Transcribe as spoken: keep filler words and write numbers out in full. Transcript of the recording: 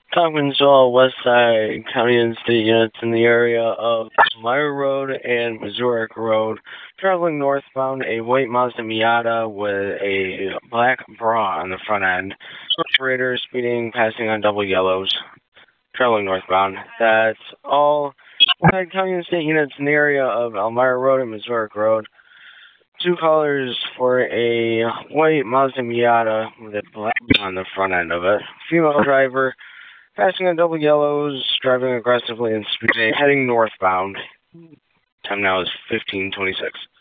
Conquensaw West Side County and State units in the area of Meyer Road and Missouri Road. Traveling northbound, a white Mazda Miata with a black bra on the front end. Operator speeding, passing on double yellows. Traveling northbound. That's all West Side County and State units in the area of Elmira Road and Missouri Road. Two callers for a white Mazda Miata with a black on the front end of it. Female driver passing on double yellows, driving aggressively and speeding, heading northbound. Time now is fifteen twenty-six.